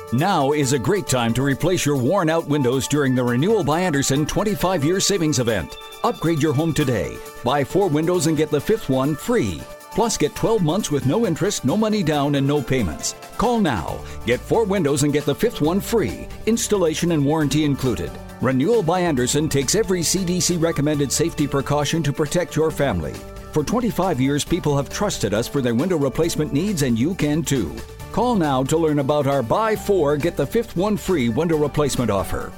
Now is a great time to replace your worn-out windows during the Renewal by Andersen 25-year savings event. Upgrade your home today. Buy 4 windows and get the 5th one free. Plus, get 12 months with no interest, no money down, and no payments. Call now. Get 4 windows and get the 5th one free. Installation and warranty included. Renewal by Andersen takes every CDC-recommended safety precaution to protect your family. For 25 years, people have trusted us for their window replacement needs, and you can too. Call now to learn about our buy 4, get the 5th one free window replacement offer.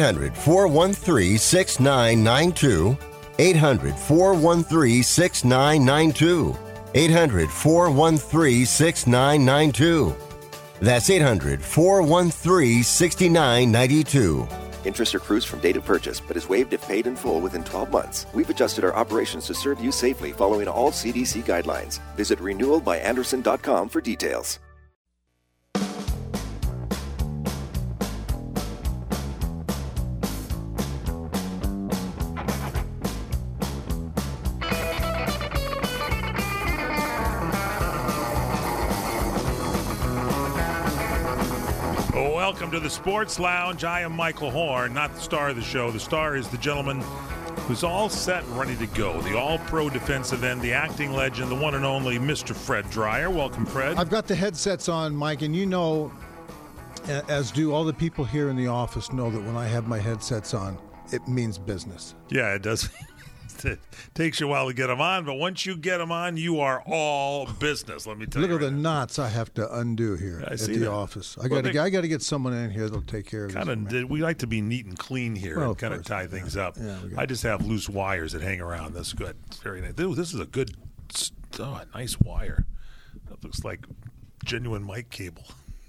800-413-6992. 800-413-6992. 800-413-6992. That's 800-413-6992. Interest accrues from date of purchase, but is waived if paid in full within 12 months. We've adjusted our operations to serve you safely following all CDC guidelines. Visit renewalbyandersen.com for details. Welcome to the Sports Lounge. I am Michael Horn, not the star of the show. The star is the gentleman who's all set and ready to go. The all-pro defensive end, the acting legend, the one and only Mr. Fred Dreyer. Welcome, Fred. I've got the headsets on, Mike, and you know, as do all the people here in the office know that when I have my headsets on, it means business. Yeah, it does. It takes you a while to get them on, but once you get them on, you are all business. Let me tell you. Look at the knots I have to undo here at the office. I got to get someone in here that'll take care of this. We like to be neat and clean here and kind of tie things up. Yeah, I just have loose wires that hang around. That's good. It's very nice. Ooh, this is a good, nice wire. That looks like genuine mic cable.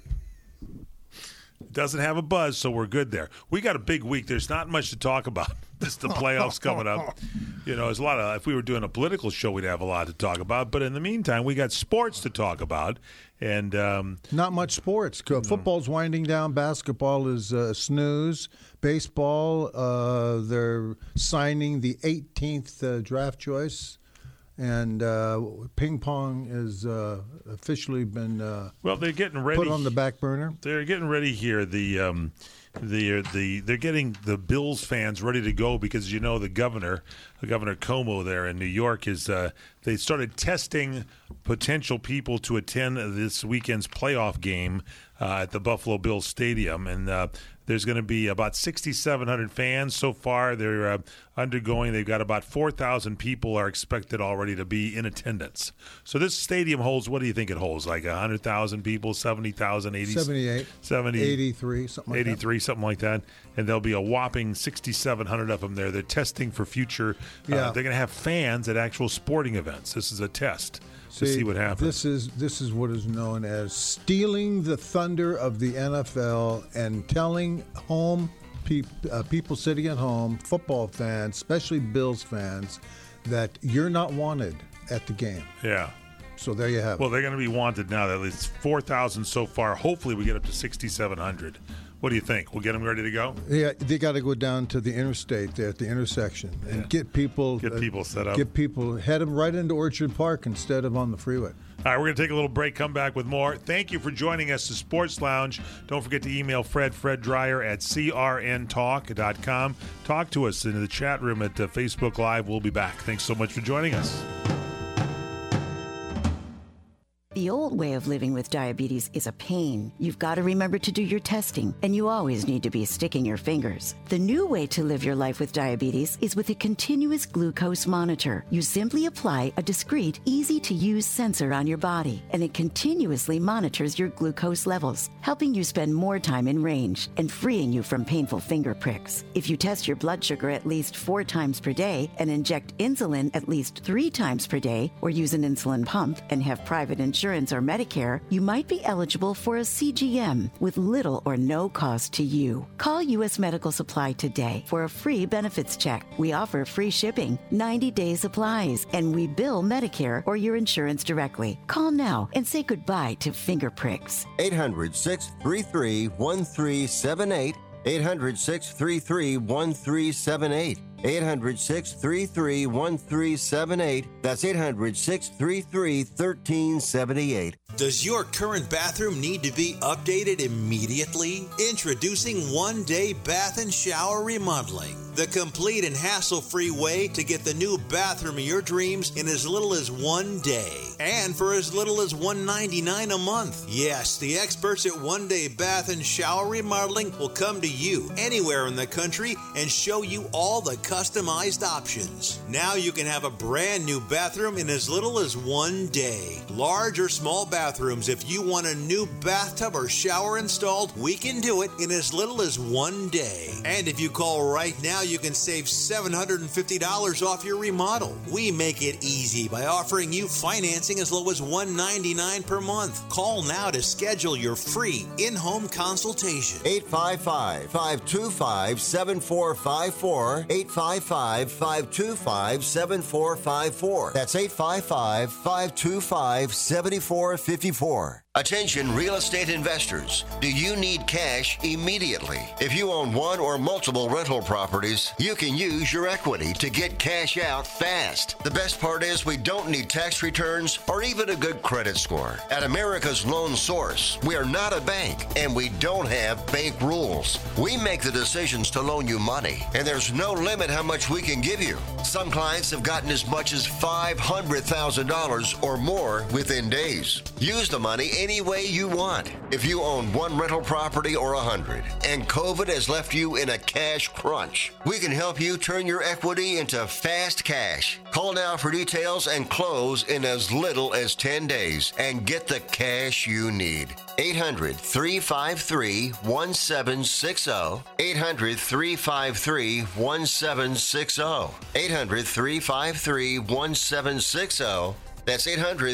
It doesn't have a buzz, so we're good there. We got a big week. There's not much to talk about. It's the playoffs coming up. You know, there's a lot of. If we were doing a political show, we'd have a lot to talk about. But in the meantime, we got sports to talk about, and not much sports. Football's winding down. Basketball is snooze. Baseball, they're signing the 18th draft choice. And ping pong has officially been they're getting ready, put on the back burner. They're getting ready here. They're getting the Bills fans ready to go because Governor Cuomo there in New York is they started testing potential people to attend this weekend's playoff game at the Buffalo Bills Stadium, and there's going to be about 6,700 fans so far. They're undergoing. They've got about 4,000 people are expected already to be in attendance. So this stadium holds, what do you think it holds? Like 100,000 people, 70,000, 80, 78, 70, 83, something like 83, something like that. And there'll be a whopping 6,700 of them there. They're testing for future. They're going to have fans at actual sporting events. This is a test. To see what happens. This is what is known as stealing the thunder of the NFL and telling people sitting at home, football fans, especially Bills fans, that you're not wanted at the game. Yeah. So there you have it. Well, they're going to be wanted now. At least 4,000 so far. Hopefully we get up to 6,700. What do you think? We'll get them ready to go? Yeah, they got to go down to the interstate there at the intersection and get people set up. Head them right into Orchard Park instead of on the freeway. All right, we're going to take a little break, come back with more. Thank you for joining us, the Sports Lounge. Don't forget to email Fred Dreyer at crntalk.com. Talk to us in the chat room at Facebook Live. We'll be back. Thanks so much for joining us. The old way of living with diabetes is a pain. You've got to remember to do your testing, and you always need to be sticking your fingers. The new way to live your life with diabetes is with a continuous glucose monitor. You simply apply a discreet, easy-to-use sensor on your body, and it continuously monitors your glucose levels, helping you spend more time in range and freeing you from painful finger pricks. If you test your blood sugar at least 4 times per day and inject insulin at least 3 times per day, or use an insulin pump and have private insurance or Medicare, you might be eligible for a CGM with little or no cost to you. Call U.S. Medical Supply today for a free benefits check. We offer free shipping, 90-day supplies, and we bill Medicare or your insurance directly. Call now and say goodbye to finger pricks. 800-633-1378. 800-633-1378. 800-633-1378. That's 800-633-1378. Does your current bathroom need to be updated immediately? Introducing One Day Bath and Shower Remodeling, the complete and hassle-free way to get the new bathroom of your dreams in as little as 1 day and for as little as $199 a month. Yes, the experts at One Day Bath and Shower Remodeling will come to you anywhere in the country and show you all the customized options. Now you can have a brand new bathroom in as little as 1 day. Large or small bathrooms, if you want a new bathtub or shower installed, we can do it in as little as 1 day. And if you call right now, you can save $750 off your remodel. We make it easy by offering you financing as low as $199 per month. Call now to schedule your free in-home consultation. 855-525-7454. 855-525-7454. That's 855-525-7454. Attention real estate investors. Do you need cash immediately? If you own one or multiple rental properties, you can use your equity to get cash out fast. The best part is we don't need tax returns or even a good credit score. At America's Loan Source, we are not a bank and we don't have bank rules. We make the decisions to loan you money, and there's no limit how much we can give you. Some clients have gotten as much as $500,000 or more within days. Use the money any way you want. If you own one rental property or 100 and COVID has left you in a cash crunch, we can help you turn your equity into fast cash. Call now for details and close in as little as 10 days and get the cash you need. 800-353-1760. 800-353-1760. 800-353-1760. That's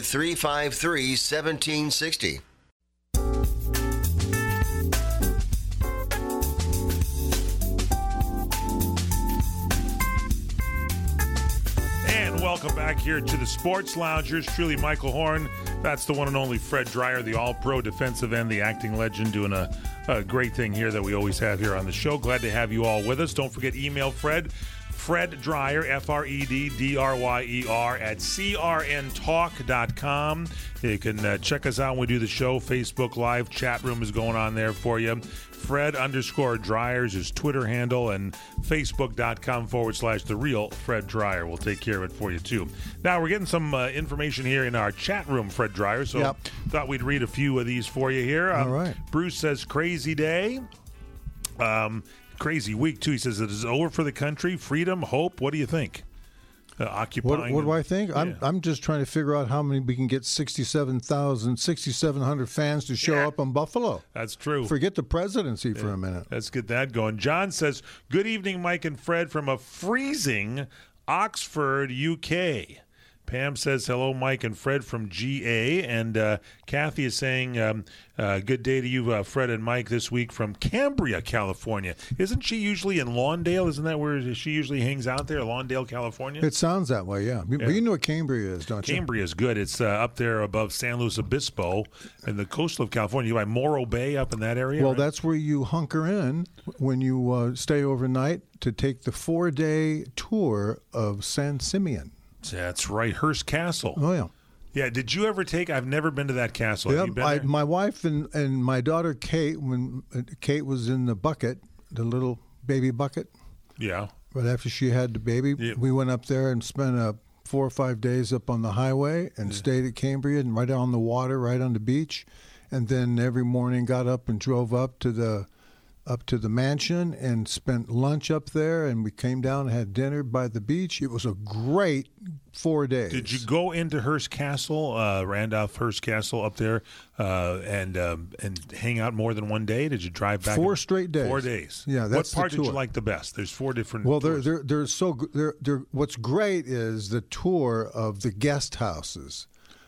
800-353-1760. And welcome back here to the Sports Loungers. Truly Michael Horn. That's the one and only Fred Dreyer, the all-pro defensive end, the acting legend, doing a great thing here that we always have here on the show. Glad to have you all with us. Don't forget, email Fred Dreyer, FREDDRYER, at crntalk.com. You can check us out when we do the show. Facebook Live chat room is going on there for you. Fred_Dreyer is his Twitter handle, and Facebook.com/The Real Fred Dreyer. We'll take care of it for you, too. Now, we're getting some information here in our chat room, Fred Dreyer, so thought we'd read a few of these for you here. All right. Bruce says, crazy day. Crazy week, too. He says it is over for the country. Freedom, hope. What do you think? Occupying. What do I think? Yeah. I'm just trying to figure out how many we can get 6,700 fans to show up in Buffalo. That's true. Forget the presidency for a minute. Let's get that going. John says, good evening, Mike and Fred, from a freezing Oxford, UK. Pam says, hello, Mike and Fred from GA. And Kathy is saying, good day to you, Fred and Mike, this week from Cambria, California. Isn't she usually in Lawndale? Isn't that where she usually hangs out there, Lawndale, California? It sounds that way, yeah. But you know what Cambria is, don't you? Cambria is good. It's up there above San Luis Obispo in the coastal of California, by Morro Bay up in that area. Well, right? that's where you hunker in when you stay overnight to take the 4-day tour of San Simeon. That's right, Hearst Castle. Oh, yeah. Yeah, did you ever take? I've never been to that castle. Yeah, Have you been there? my wife and my daughter Kate, when Kate was in the bucket, the little baby bucket. Yeah. Right after she had the baby, we went up there and spent 4 or 5 days up on the highway and stayed at Cambria and right on the water, right on the beach, and then every morning got up and drove up to the mansion and spent lunch up there, and we came down and had dinner by the beach. It was a great 4 days. Did you go into Hearst Castle, Randolph Hearst Castle up there, and hang out more than 1 day? Did you drive back? 4 straight days. 4 days. Yeah, that's what part the did tour. you like the best? There's 4 different. Well, tours. what's great is the tour of the guest houses.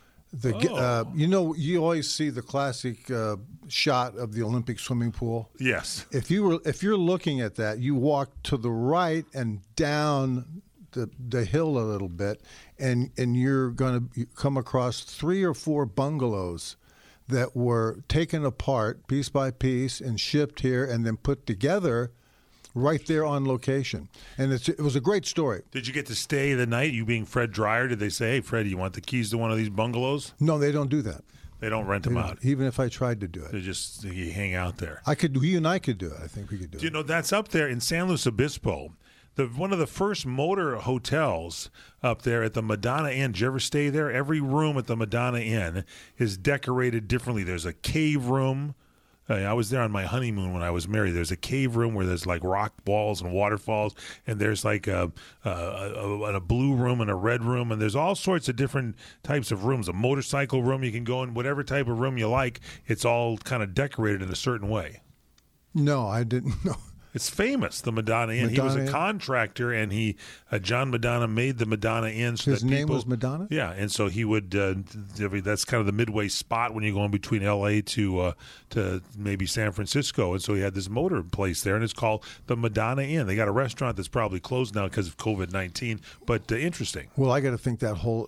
You always see the classic shot of the Olympic swimming pool. Yes. If you're looking at that, you walk to the right and down the hill a little bit, and you're going to come across 3 or 4 bungalows that were taken apart piece by piece and shipped here and then put together right there on location. And it was a great story. Did you get to stay the night, you being Fred Dreyer? Did they say, hey, Fred, you want the keys to one of these bungalows? No, they don't do that. They don't rent them out. Even if I tried to do it. You hang out there. You and I could do it. I think we could do it. You know, that's up there in San Luis Obispo. One of the first motor hotels up there at the Madonna Inn. Did you ever stay there? Every room at the Madonna Inn is decorated differently. There's a cave room. I was there on my honeymoon when I was married. There's a cave room where there's like rock walls and waterfalls, and there's like a blue room and a red room, and there's all sorts of different types of rooms. A motorcycle room, you can go in whatever type of room you like. It's all kind of decorated in a certain way. No, I didn't know. It's famous, the Madonna Inn. He was a contractor, and John Madonna made the Madonna Inn. So his name was Madonna? Yeah, and so he would, that's kind of the midway spot when you're going between L.A. to maybe San Francisco. And so he had this motor place there, and it's called the Madonna Inn. They got a restaurant that's probably closed now because of COVID-19, but interesting. Well, I got to think that whole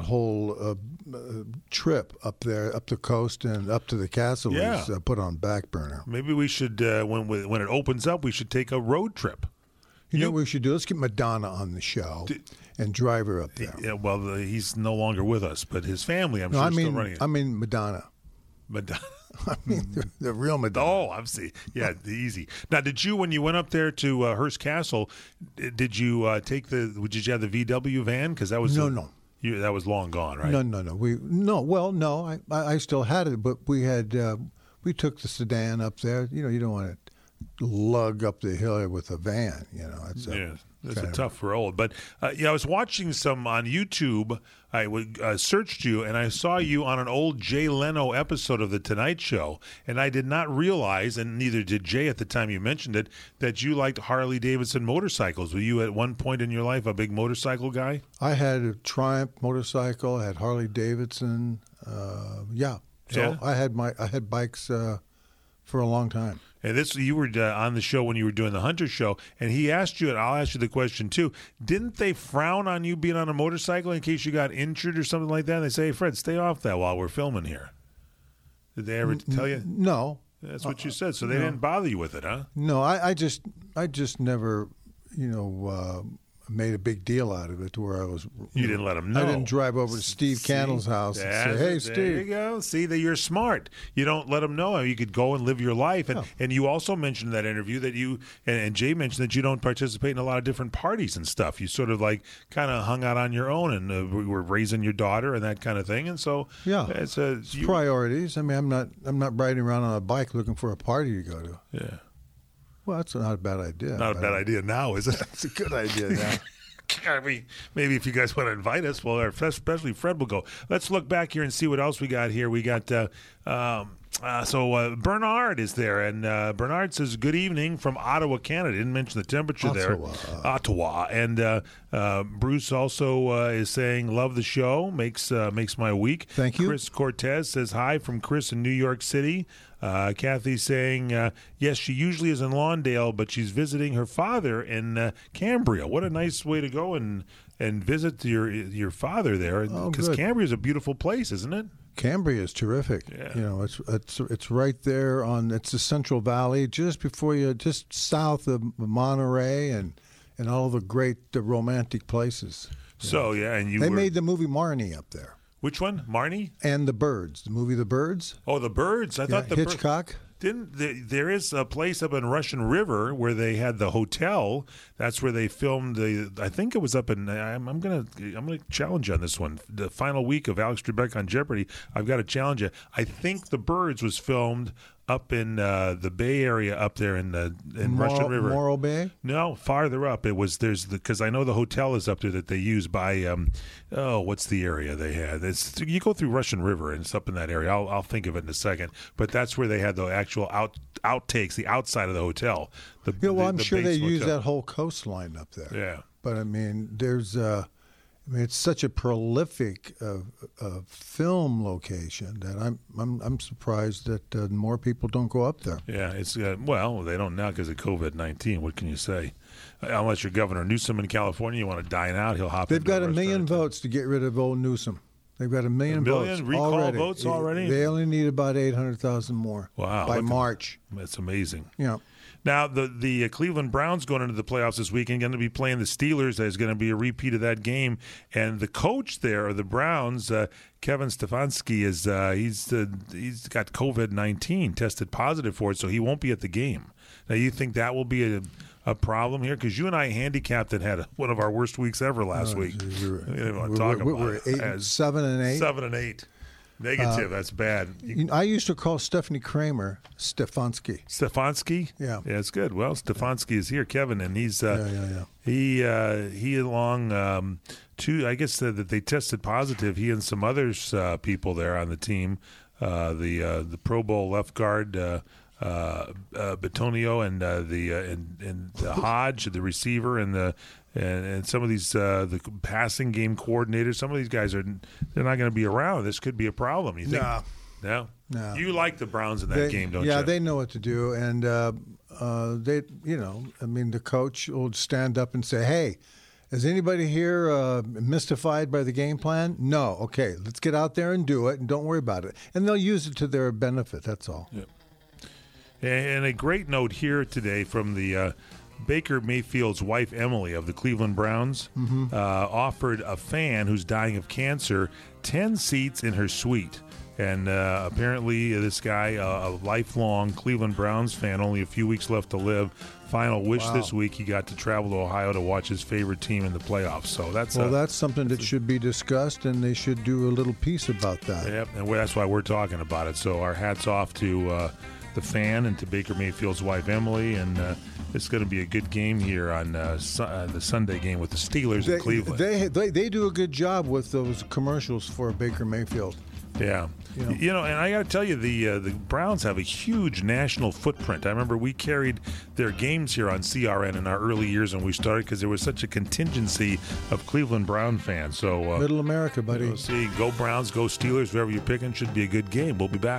trip up there, up the coast and up to the castle was put on back burner. Maybe we should, when it opens up, we should take a road trip. You know what we should do? Let's get Madonna on the show and drive her up there. Yeah, well, he's no longer with us, but his family, I'm sure, is still running it. I mean Madonna. Madonna. I mean the real Madonna. Oh, I'm seeing. Yeah, easy. Now, when you went up there to Hearst Castle, did you did you have the VW van? Because that was no. That was long gone, right? No. I still had it, but we had we took the sedan up there. You know, you don't want to lug up the hill with a van. You know, it's a tough road. But I was watching some on YouTube. I searched you, and I saw you on an old Jay Leno episode of The Tonight Show, and I did not realize, and neither did Jay at the time you mentioned it, that you liked Harley-Davidson motorcycles. Were you at one point in your life a big motorcycle guy? I had a Triumph motorcycle. I had Harley-Davidson. So I had bikes for a long time. And you were on the show when you were doing the Hunter show, and he asked you, and I'll ask you the question too, didn't they frown on you being on a motorcycle in case you got injured or something like that? And they say, hey, Fred, stay off that while we're filming here. Did they ever tell you? No. That's what you said. So they didn't bother you with it, huh? No, I just never, made a big deal out of it to where I was. You didn't let them know. I didn't drive over to Steve Cannell's house and say, hey, Steve. There you go. See, that you're smart. You don't let them know. You could go and live your life. And you also mentioned in that interview that you, and Jay mentioned that you don't participate in a lot of different parties and stuff. You sort of like kind of hung out on your own and were raising your daughter and that kind of thing. And so it's priorities. I mean, I'm not riding around on a bike looking for a party to go to. Yeah. Well, that's not a bad idea. Not a bad idea now, is it? It's a good idea now. I mean, maybe if you guys want to invite us, well, especially Fred will go. Let's look back here and see what else we got here. We got Bernard is there, and Bernard says, good evening from Ottawa, Canada. Didn't mention the temperature there. Ottawa. And Bruce also is saying, love the show, makes my week. Thank you. Chris Cortez says, hi from Chris in New York City. Kathy's saying, yes, she usually is in Lawndale, but she's visiting her father in Cambria. What a nice way to go and visit your father there, because Cambria is a beautiful place, isn't it? Cambria is terrific. Yeah. You know, it's right there it's the Central Valley, just south of Monterey and all the great romantic places. So and they made the movie Marnie up there. Which one? Marnie? And The Birds. The movie The Birds. Oh, The Birds. I thought Hitchcock. There is a place up in Russian River where they had the hotel. That's where they filmed I think it was up in. I'm gonna challenge you on this one. The final week of Alex Trebek on Jeopardy. I've got to challenge you. I think The Birds was filmed up in the Bay Area, up there in Russian River. Morro Bay? No, farther up. It was because I know the hotel is up there that they use by what's the area they had? You go through Russian River and it's up in that area. I'll think of it in a second. But that's where they had the actual outtakes, the outside of the hotel. I'm sure they use that whole coastline up there. Yeah, but I mean, there's. It's such a prolific film location that I'm surprised that more people don't go up there. Yeah, it's they don't now because of COVID-19. What can you say? Unless you're Governor Newsom in California, you want to dine out, he'll hop. They've got 1 million votes to get rid of old Newsom. They've got 1 million votes recall already. votes already? They only need about 800,000 more. Wow. By March. That's amazing. Yeah. Now, the Cleveland Browns going into the playoffs this weekend going to be playing the Steelers. There's going to be a repeat of that game. And the coach there of the Browns, Kevin Stefanski, he's got COVID-19, tested positive for it, so he won't be at the game. Now, you think that will be a problem here? Because you and I handicapped and had one of our worst weeks ever last week. We didn't want to talk about it. 7 and 8. 7 and 8. Negative. That's bad. I used to call Stephanie Kramer Stefanski. Stefanski? Yeah. Yeah, it's good. Well, Stefanski is here, Kevin, and he's he along two. I guess that they tested positive. He and some others people there on the team, the Pro Bowl left guard. Batonio and the Hodge, the receiver, and some of these the passing game coordinators. Some of these guys they're not going to be around. This could be a problem. You think? No. You like the Browns in that game, don't you? Yeah, they know what to do, and the coach will stand up and say, "Hey, is anybody here mystified by the game plan? No. Okay, let's get out there and do it, and don't worry about it." And they'll use it to their benefit. That's all. Yeah. And a great note here today from the Baker Mayfield's wife, Emily, of the Cleveland Browns, offered a fan who's dying of cancer 10 seats in her suite. And apparently this guy, a lifelong Cleveland Browns fan, only a few weeks left to live, final wish this week he got to travel to Ohio to watch his favorite team in the playoffs. So that's something that should be discussed, and they should do a little piece about that. Yep, and that's why we're talking about it. So our hats off to the fan and to Baker Mayfield's wife, Emily, and it's going to be a good game here on the Sunday game with the Steelers in Cleveland. They do a good job with those commercials for Baker Mayfield. Yeah. You know, and I got to tell you, the Browns have a huge national footprint. I remember we carried their games here on CRN in our early years when we started because there was such a contingency of Cleveland Brown fans. So Middle America, buddy. We'll see. Go Browns, go Steelers, whoever you're picking. Should be a good game. We'll be back.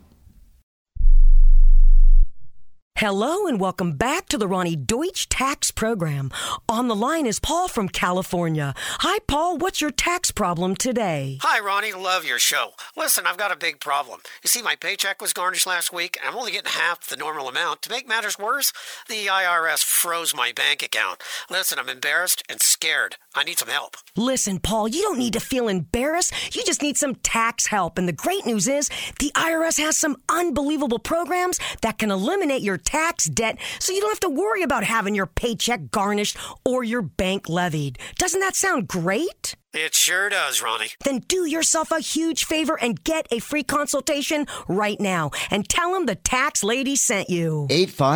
Hello and welcome back to the Ronnie Deutsch Tax Program. On the line is Paul from California. Hi, Paul. What's your tax problem today? Hi, Ronnie. Love your show. Listen, I've got a big problem. You see, my paycheck was garnished last week, and I'm only getting half the normal amount. To make matters worse, the IRS froze my bank account. Listen, I'm embarrassed and scared. I need some help. Listen, Paul, you don't need to feel embarrassed. You just need some tax help. And the great news is the IRS has some unbelievable programs that can eliminate your tax debt so you don't have to worry about having your paycheck garnished or your bank levied. Doesn't that sound great? It sure does, Ronnie. Then do yourself a huge favor and get a free consultation right now and tell them the tax lady sent you.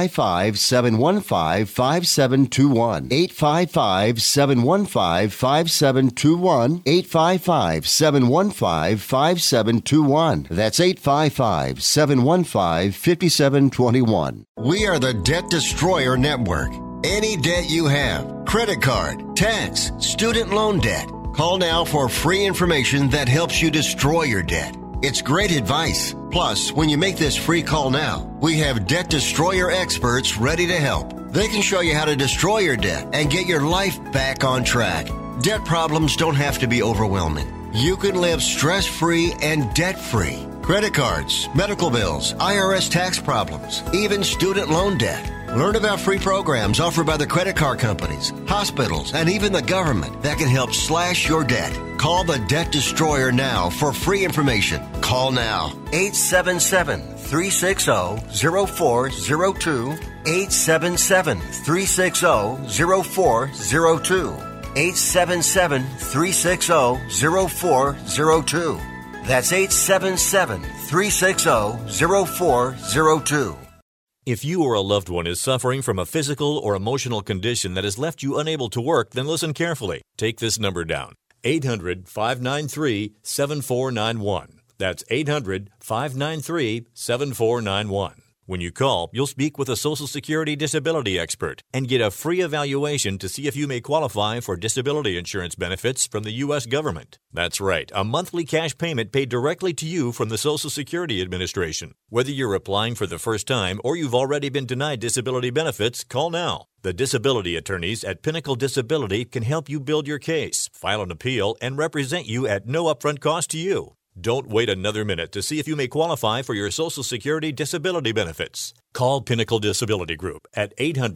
855-715-5721. 855-715-5721. 855-715-5721. That's 855-715-5721. We are the Debt Destroyer Network. Any debt you have, credit card, tax, student loan debt, call now for free information that helps you destroy your debt. It's great advice. Plus, when you make this free call now, we have Debt Destroyer experts ready to help. They can show you how to destroy your debt and get your life back on track. Debt problems don't have to be overwhelming. You can live stress-free and debt-free. Credit cards, medical bills, IRS tax problems, even student loan debt. Learn about free programs offered by the credit card companies, hospitals, and even the government that can help slash your debt. Call the Debt Destroyer now for free information. Call now. 877-360-0402. 877-360-0402. 877-360-0402. That's 877-360-0402. If you or a loved one is suffering from a physical or emotional condition that has left you unable to work, then listen carefully. Take this number down. 800-593-7491. That's 800-593-7491. When you call, you'll speak with a Social Security disability expert and get a free evaluation to see if you may qualify for disability insurance benefits from the U.S. government. That's right, a monthly cash payment paid directly to you from the Social Security Administration. Whether you're applying for the first time or you've already been denied disability benefits, call now. The disability attorneys at Pinnacle Disability can help you build your case, file an appeal, and represent you at no upfront cost to you. Don't wait another minute to see if you may qualify for your Social Security disability benefits. Call Pinnacle Disability Group at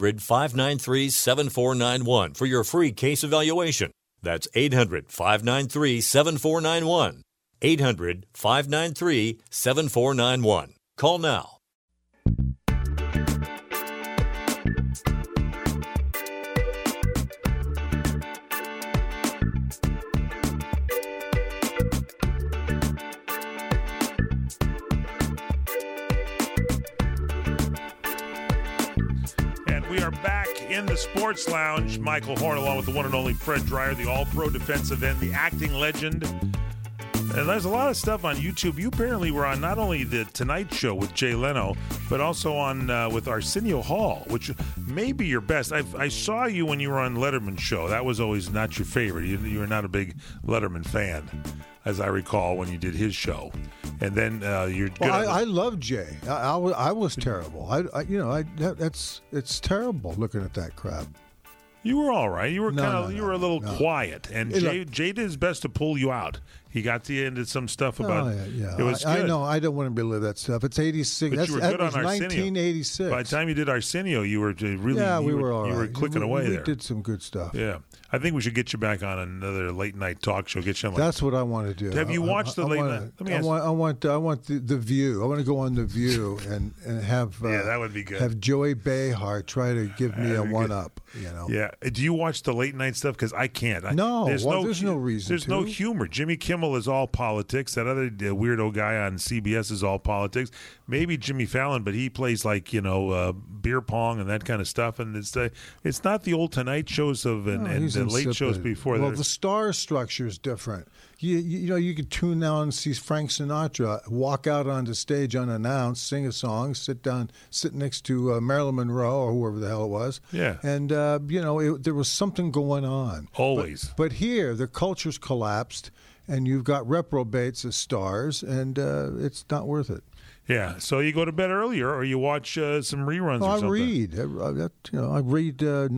800-593-7491 for your free case evaluation. That's 800-593-7491. 800-593-7491. Call now. We are back in the Sports Lounge. Michael Horn, along with the one and only Fred Dreyer, the all-pro defensive end, the acting legend. And there's a lot of stuff on YouTube. You apparently were on not only the Tonight Show with Jay Leno, but also on with Arsenio Hall, which may be your best. I saw you when you were on Letterman's show. That was always not your favorite. You were not a big Letterman fan, as I recall, when you did his show. And then you're good. Well, I love Jay. I was terrible. It's terrible looking at that crap. You were all right. You were you were a little quiet, and Jay did his best to pull you out. He got you into some stuff about. Yeah. It was good. I know. I don't want to relive that stuff. It's 86. But you were good on Arsenio. 1986. By the time you did Arsenio, you were really. Yeah, you were all right. You were clicking away there. We did some good stuff. Yeah, I think we should get you back on another late night talk show. Get you on. That's what I want to do. Have you watched the late night? Let me ask. I want the View. I want to go on the View and have. That would be good. Have Joey Behar try to give me a one up. Yeah. Do you watch the late night stuff? Because I can't. No. There's no reason. There's no humor. Jimmy Kimmel is all politics. That other weirdo guy on CBS is all politics. Maybe Jimmy Fallon, but he plays like beer pong and that kind of stuff. And it's not the old Tonight shows and the late shows before. Well, the star structure is different. You could tune now and see Frank Sinatra walk out onto stage unannounced, sing a song, sit next to Marilyn Monroe or whoever the hell it was. Yeah. And there was something going on. Always. But here the culture's collapsed. And you've got reprobates as stars, and it's not worth it. Yeah, so you go to bed earlier, or you watch some reruns or something. I read. I read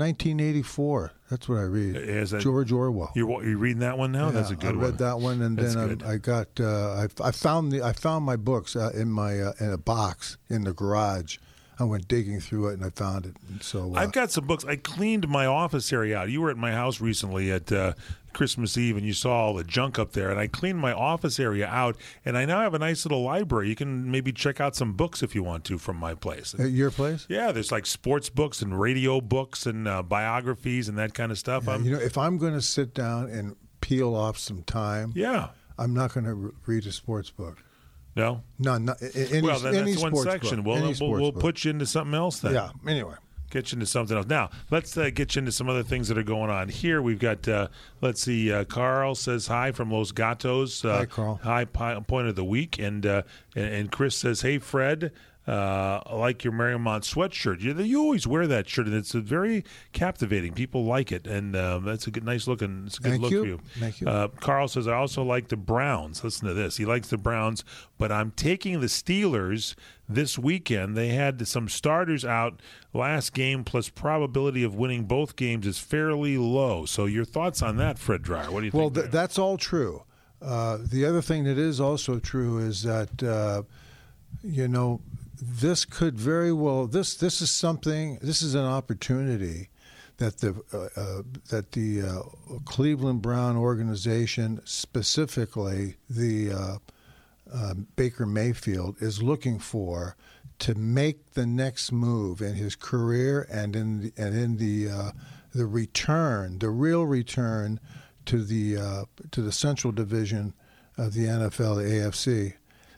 1984. That's what I read. George Orwell. You're reading that one now? Yeah, That's a good one. I read that one, and then I got. I found my books in a box in the garage. I went digging through it, and I found it. And so I've got some books. I cleaned my office area out. You were at my house recently at Christmas Eve, and you saw all the junk up there. And I cleaned my office area out, and I now have a nice little library. You can maybe check out some books if you want to from my place. At your place? Yeah, there's like sports books and radio books and biographies and that kind of stuff. Yeah, if I'm going to sit down and peel off some time, I'm not going to read a sports book. No? No, not any, well, then that's one section. Book. We'll put you into something else then. Yeah, anyway. Get you into something else. Now, let's get you into some other things that are going on. Here we've got, let's see, Carl says hi from Los Gatos. Hi, Carl. High point of the week. And Chris says, hey, Fred. I like your Marymount sweatshirt. You always wear that shirt, and it's very captivating. People like it, and that's a nice looking. It's a good look for you. Thank you. Carl says, I also like the Browns. Listen to this. He likes the Browns, but I'm taking the Steelers this weekend. They had some starters out last game, plus probability of winning both games is fairly low. So your thoughts on that, Fred Dreyer? What do you think? Well, that's all true. The other thing that is also true is that, this could very well this is an opportunity that the Cleveland Brown organization, specifically the Baker Mayfield, is looking for to make the next move in his career and in the real return to the Central Division of the NFL, the AFC.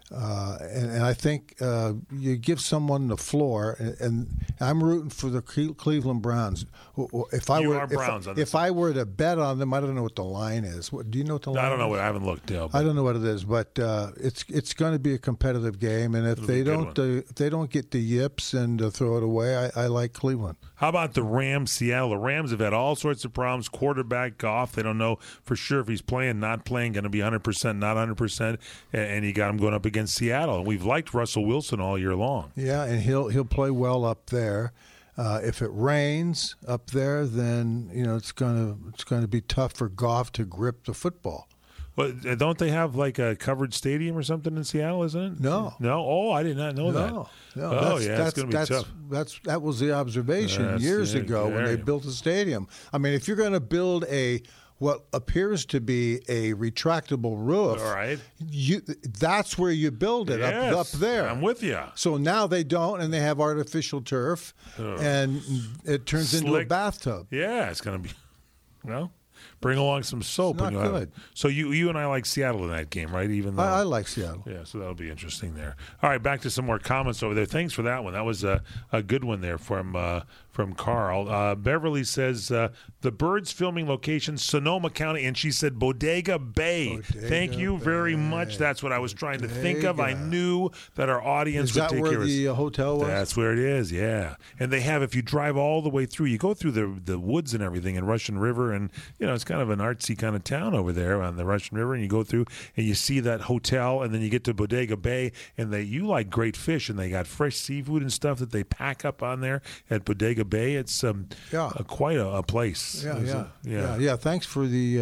And I think you give someone the floor, and I'm rooting for the Cleveland Browns. If I were to bet on them, I don't know what the line is. Do you know what the line is? I don't know. I haven't looked. I don't know what it is, but it's going to be a competitive game. And if they don't get the yips and throw it away, I like Cleveland. How about the Rams, Seattle? The Rams have had all sorts of problems. Quarterback Goff, they don't know for sure if he's playing, not playing, going to be 100%, not 100%, and you got him going up against Seattle. And we've liked Russell Wilson all year long. Yeah, and he'll play well up there. If it rains up there, then it's going to be tough for Goff to grip the football. Well, don't they have like a covered stadium or something in Seattle? Isn't it? No. Oh, I did not know that. No. It's going to be tough. That was the observation years ago when they built the stadium. I mean, if you're going to build what appears to be a retractable roof, all right, that's where you build it, up there. I'm with you. So now they don't, and they have artificial turf, and it turns into a bathtub. Yeah, it's going to be, bring along some soap. It's not good. So you and I like Seattle in that game, right? Even though I like Seattle. Yeah, so that'll be interesting there. All right, back to some more comments over there. Thanks for that one. That was a good one there from Carl. Beverly says the Birds filming location, Sonoma County, and she said Bodega Bay. Thank you very much. That's what I was trying to think of. I knew that our audience would take care of us. Is that where the hotel was? That's where it is, yeah. And they have, if you drive all the way through, you go through the woods and everything in Russian River, and it's kind of an artsy kind of town over there on the Russian River, and you go through and you see that hotel, and then you get to Bodega Bay, and you like great fish, and they got fresh seafood and stuff that they pack up on there at Bodega Bay. It's quite a place. Yeah. Thanks for the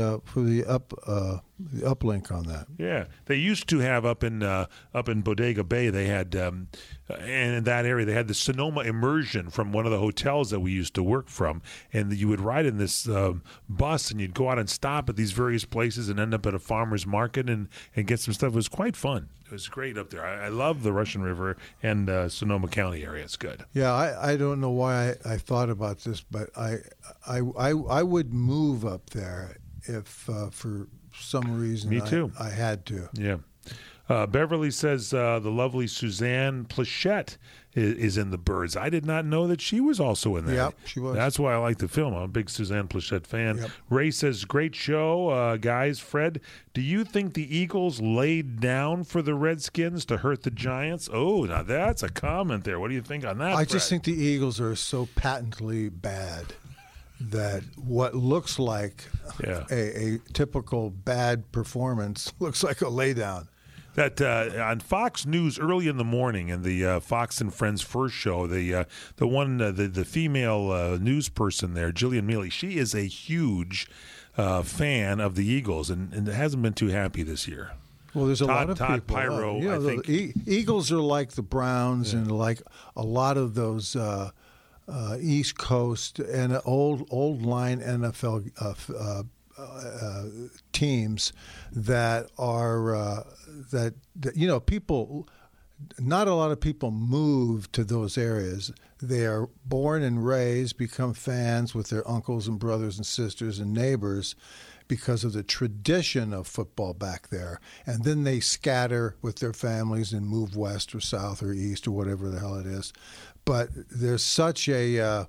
uplink on that. Yeah, they used to have up in Bodega Bay. They had and in that area they had the Sonoma Immersion from one of the hotels that we used to work from, and you would ride in this bus, and you'd go out and stop at these various places and end up at a farmer's market and get some stuff. It was quite fun. It was great up there. I love the Russian River and Sonoma County area. It's good. Yeah, I don't know why I thought about this, but I would move up there if for some reason. Me too. I had to. Yeah. Beverly says the lovely Suzanne Plachette is in the Birds. I did not know that she was also in that. Yep, she was. That's why I like the film. I'm a big Suzanne Plachette fan. Yep. Ray says, great show, guys. Fred, do you think the Eagles laid down for the Redskins to hurt the Giants? Oh, now that's a comment there. What do you think on that, I Fred? just think the Eagles are so patently bad that what looks like a typical bad performance looks like a laydown. That on Fox News early in the morning in the Fox and Friends first show, the female news person there, Jillian Mealy, she is a huge fan of the Eagles and hasn't been too happy this year. Well, there's a lot of Todd people. Pyro, I think. Eagles are like the Browns and like a lot of those East Coast and old line NFL teams that are that people. Not a lot of people move to those areas. They are born and raised, become fans with their uncles and brothers and sisters and neighbors because of the tradition of football back there. And then they scatter with their families and move west or south or east or whatever the hell it is. But there's such a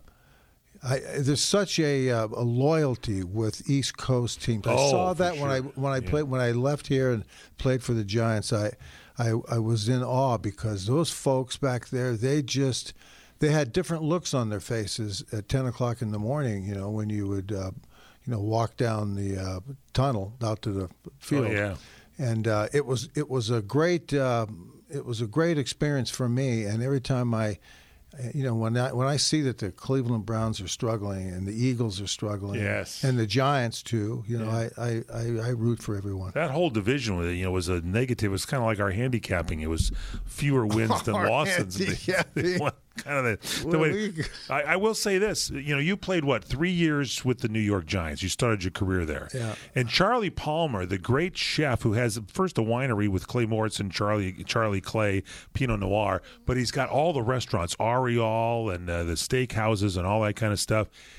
loyalty with East Coast teams. I saw that when I left here and played for the Giants. I was in awe because those folks back there, they had different looks on their faces at 10 o'clock in the morning, when you would, walk down the tunnel out to the field. Oh, yeah. And it was a great experience for me. And every time when I see that the Cleveland Browns are struggling and the Eagles are struggling, yes, and the Giants too, I root for everyone. That whole division, was a negative. It was kind of like our handicapping. It was fewer wins than losses. Kind of the way. I will say this: you played 3 years with the New York Giants. You started your career there. Yeah. And Charlie Palmer, the great chef who has first a winery with Clay Moritz and Charlie Clay Pinot Noir, but he's got all the restaurants, Ariel and the steakhouses and all that kind of stuff.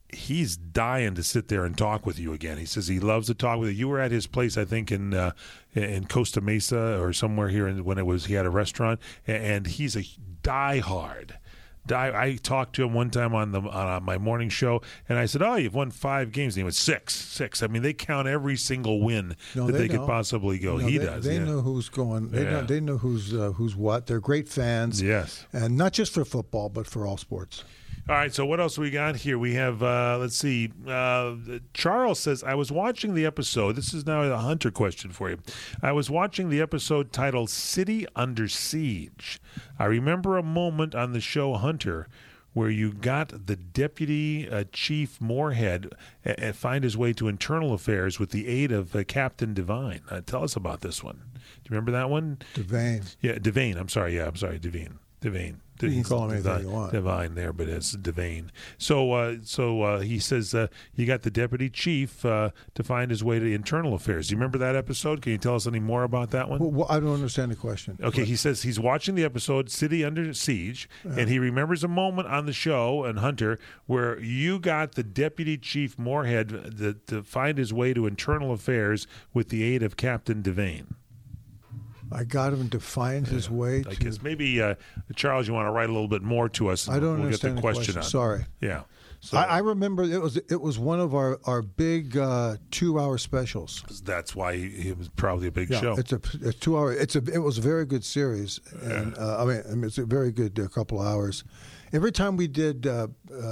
he's dying to sit there and talk with you again. He says he loves to talk with you. You were at his place, I think, in Costa Mesa or somewhere here when he had a restaurant, and he's a diehard. I talked to him one time on my morning show, and I said, "Oh, you've won 5 games." And he went, six. I mean, they count every single win that they could possibly go. He does. They know who's going. They know who's what. They're great fans. Yes, and not just for football, but for all sports. All right, so what else we got here? We have, let's see, Charles says, I was watching the episode. This is now a Hunter question for you. I was watching the episode titled City Under Siege. I remember a moment on the show Hunter where you got the Deputy Chief Moorhead find his way to internal affairs with the aid of Captain Devine. Tell us about this one. Do you remember that one? Devane. Yeah, Devane. I'm sorry, Devine. You can call him anything you want. Divine there, but it's Devane. So he says you got the deputy chief to find his way to internal affairs. Do you remember that episode? Can you tell us any more about that one? Well, I don't understand the question. Okay, he says he's watching the episode City Under Siege, and he remembers a moment on the show, and Hunter, where you got the deputy chief Moorhead to find his way to internal affairs with the aid of Captain Devane. I got him to find his way to... I guess maybe, Charles, you want to write a little bit more to us. I don't we'll understand get the question on. Sorry. Yeah. So, I remember it was one of our big 2-hour specials. That's why it was probably a big show. It's a 2-hour. It was a very good series, and it's a very good couple of hours. Every time we did a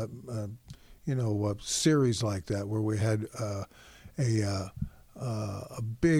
series like that where we had a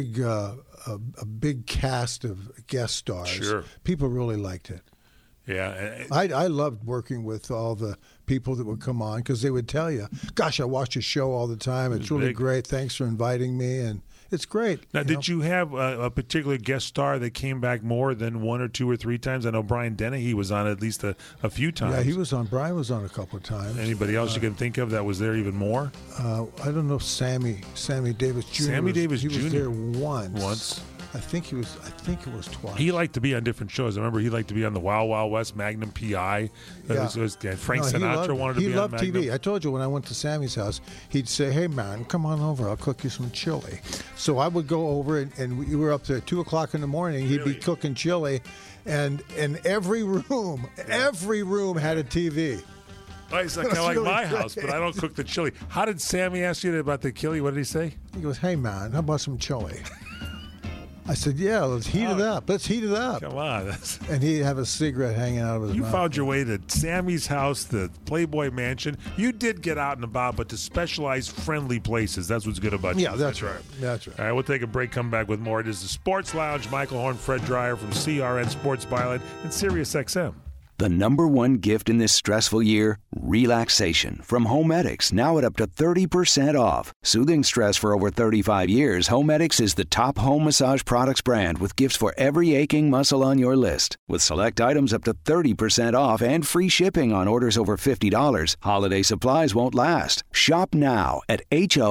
big cast of guest stars. Sure. People really liked it. Yeah. I loved working with all the people that would come on because they would tell you, gosh, I watch your show all the time. It's really great. Thanks for inviting me. And it's great. Now, did you have a particular guest star that came back more than 1 or 2 or 3 times? I know Brian Dennehy was on at least a few times. Yeah, he was on. Brian was on a couple of times. Anybody else you can think of that was there even more? I don't know. Sammy Davis Jr. Sammy Davis Jr. He was there once. Once. I think it was twice. He liked to be on different shows. I remember he liked to be on the Wild Wild West, Magnum P.I. Frank Sinatra wanted to be on Magnum. He loved TV. I told you when I went to Sammy's house, he'd say, "Hey man, come on over. I'll cook you some chili." So I would go over, and we were up to 2:00 in the morning. He'd be cooking chili, and every room had a TV. Oh, it's kind of like really my house, but I don't cook the chili. How did Sammy ask you about the chili? What did he say? He goes, "Hey man, how about some chili?" I said, "Yeah, let's heat it up. Let's heat it up." Come on. And he'd have a cigarette hanging out of his mouth. You found your way to Sammy's house, the Playboy Mansion. You did get out and about, but to specialized, friendly places. That's what's good about you. Yeah, that's right. That's right. All right, we'll take a break, come back with more. It is the Sports Lounge. Michael Horn, Fred Dreyer from CRN Sports Byline and Sirius XM. The number one gift in this stressful year? Relaxation. From Homedics, now at up to 30% off. Soothing stress for over 35 years, Homedics is the top home massage products brand with gifts for every aching muscle on your list. With select items up to 30% off and free shipping on orders over $50, holiday supplies won't last. Shop now at